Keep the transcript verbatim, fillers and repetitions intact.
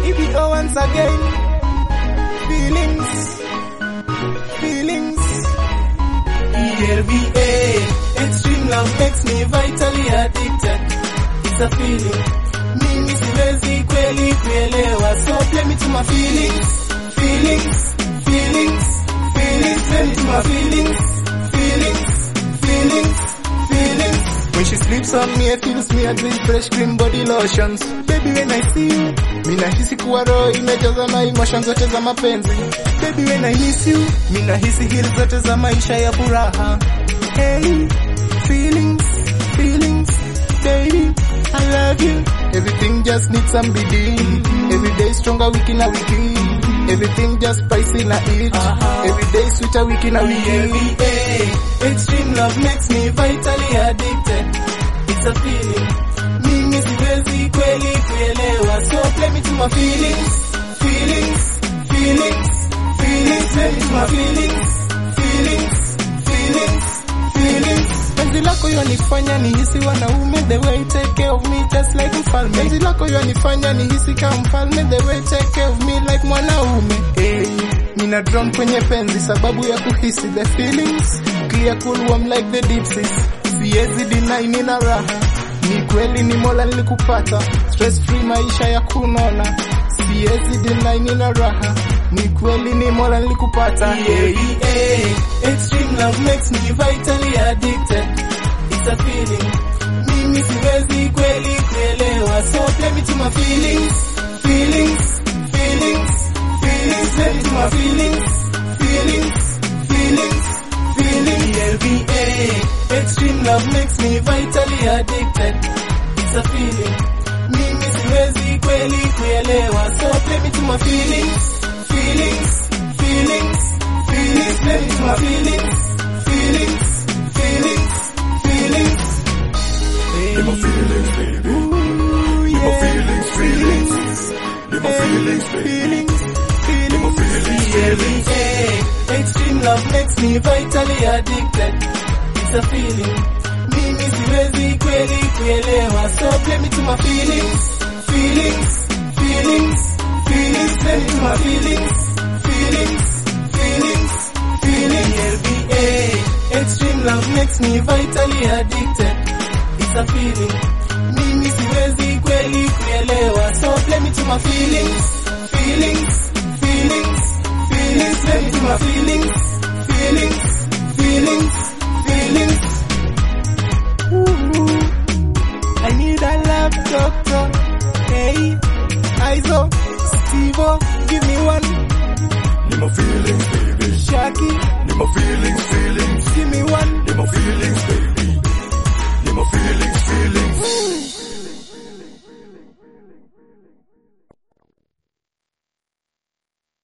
If it all once again, feelings, feelings. E L V A, extreme love makes me vitally addicted. It's a feeling, mimi siwezi kweli kuelewa. So play me to my feelings, feelings, feelings, feelings. Play me to my feelings, feelings, feelings, feelings. When she sleeps on me, I feels me, I drink fresh cream body lotions. Baby, when I see you, mi nahisi kuwa roho imejaza na emotions zote za mapenzi. Baby, when I miss you, mi nahisi hili zote za maisha ya furaha. Hey, feelings, feelings, baby, I love you. Everything just needs some B D. Mm-hmm. Every day stronger, week in a week. Mm-hmm. Everything just spicy in a eat. Uh-huh. Every day sweeter, week in a week. Every day, extreme love makes me vitally addicted. It's a feeling, mimi siwezi kweli kuelewa. So play me to my feelings, feelings, feelings, feelings. Play me to my feelings, feelings, feelings, feelings. Penzi lako yanifanya nihisi wanaume, the way you take care of me just like mfalme. Penzi lako yanifanya nihisi kama mfalme, the way you take care of me like mwanaume. Hey, nina drown kwenye penzi sababu ya kuhisi the feelings. Clear cool warm like the deep seas. Siwezi deny nina raha. Ni kweli ni Mola nilikupata. Stress free maisha ya kunona. Siwezi deny nina raha. Ni kweli ni Mola nilikupata. Yeah, yeah. Extreme love makes me vitally addicted. It's a feeling, mimi siwezi kweli kuelewa. So play me to my feelings, feelings, feelings, feelings. Play me to my feelings, feelings, feelings, feelings. E L V A, extreme love makes me vitally addicted. It's a feeling, mimi siwezi kweli kuelewa. So play me to my feelings, feelings, feelings, feelings. Play me to my feelings, feelings, feelings, feelings. Hey. My feelings, baby. Ooh, yeah. My feelings, feelings. Hey. My feelings, baby. Feelings, feelings. My feelings, feelings. Yeah. Extreme love makes me vitally addicted. It's a feeling, mimi siwezi kweli kuelewa. So play me to my feelings, feelings, feelings, feelings. Play me to my feelings, feelings, feelings, feelings. E L V A, extreme love makes me vitally addicted. It's a feeling, mimi siwezi kweli kuelewa. So play me to my feelings, feelings, feelings, feelings. Play me to my feelings, feelings, feelings, feelings. Ooh, I need a love doctor. Hey, Izo, Stevo, give me one